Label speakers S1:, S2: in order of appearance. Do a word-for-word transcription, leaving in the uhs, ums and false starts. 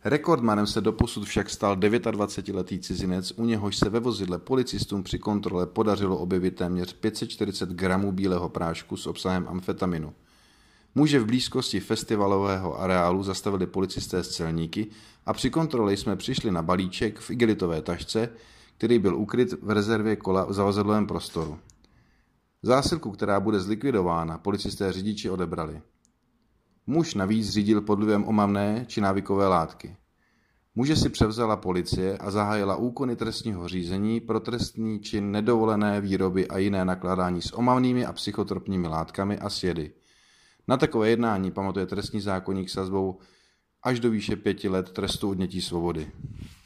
S1: Rekordmanem se doposud však stal dvacetidevítiletý cizinec, u něhož se ve vozidle policistům při kontrole podařilo objevit téměř pět set čtyřicet gramů bílého prášku s obsahem amfetaminu. Muže v blízkosti festivalového areálu zastavili policisté z celníky a při kontrole jsme přišli na balíček v igelitové tašce, který byl ukryt v rezervě kola v zavazadlovém prostoru. Zásilku, která bude zlikvidována, policisté řidiči odebrali. Muž navíc řídil pod vlivem omamné či návykové látky. Muže si převzala policie a zahájila úkony trestního řízení pro trestný čin nedovolené výroby a jiné nakládání s omamnými a psychotropními látkami a s jedy. Na takové jednání pamatuje trestní zákoník sazbou až do výše pěti let trestu odnětí svobody.